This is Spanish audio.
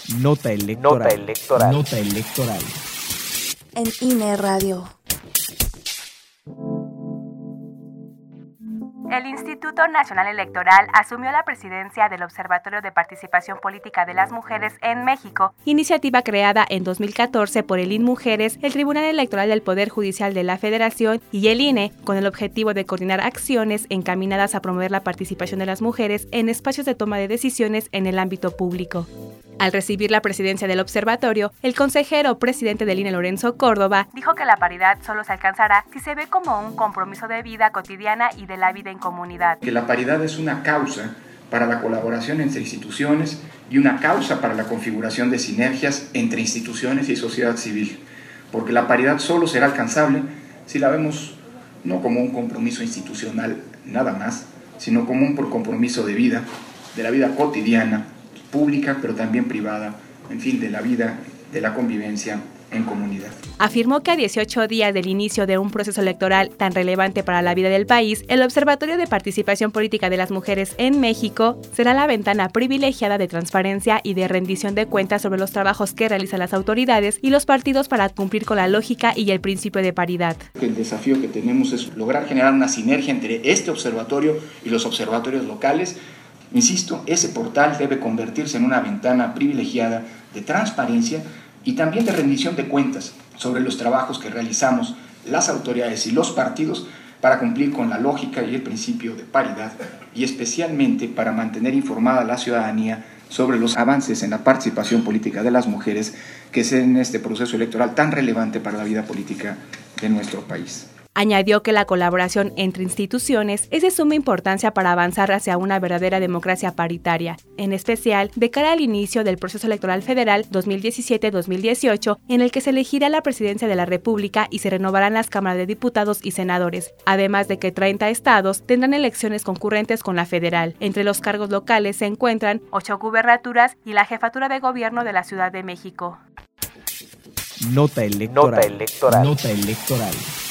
Nota electoral. Nota electoral. Nota electoral. En INE Radio. El Instituto Nacional Electoral asumió la presidencia del Observatorio de Participación Política de las Mujeres en México, iniciativa creada en 2014 por el INMujeres, el Tribunal Electoral del Poder Judicial de la Federación y el INE, con el objetivo de coordinar acciones encaminadas a promover la participación de las mujeres en espacios de toma de decisiones en el ámbito público. Al recibir la presidencia del observatorio, el consejero presidente del INE, Lorenzo Córdoba, dijo que la paridad solo se alcanzará si se ve como un compromiso de vida cotidiana y de la vida en comunidad. Que la paridad es una causa para la colaboración entre instituciones y una causa para la configuración de sinergias entre instituciones y sociedad civil, porque la paridad solo será alcanzable si la vemos no como un compromiso institucional nada más, sino como un compromiso de vida, de la vida cotidiana, pública, pero también privada, en fin, de la vida, de la convivencia en comunidad. Afirmó que a 18 días del inicio de un proceso electoral tan relevante para la vida del país, el Observatorio de Participación Política de las Mujeres en México será la ventana privilegiada de transparencia y de rendición de cuentas sobre los trabajos que realizan las autoridades y los partidos para cumplir con la lógica y el principio de paridad. El desafío que tenemos es lograr generar una sinergia entre este observatorio y los observatorios locales. Insisto, ese portal debe convertirse en una ventana privilegiada de transparencia y también de rendición de cuentas sobre los trabajos que realizamos las autoridades y los partidos para cumplir con la lógica y el principio de paridad y especialmente para mantener informada a la ciudadanía sobre los avances en la participación política de las mujeres que es en este proceso electoral tan relevante para la vida política de nuestro país. Añadió que la colaboración entre instituciones es de suma importancia para avanzar hacia una verdadera democracia paritaria, en especial de cara al inicio del proceso electoral federal 2017-2018, en el que se elegirá la presidencia de la República y se renovarán las cámaras de diputados y senadores, además de que 30 estados tendrán elecciones concurrentes con la federal. Entre los cargos locales se encuentran 8 gubernaturas y la jefatura de gobierno de la Ciudad de México. Nota electoral. Nota electoral. Nota electoral.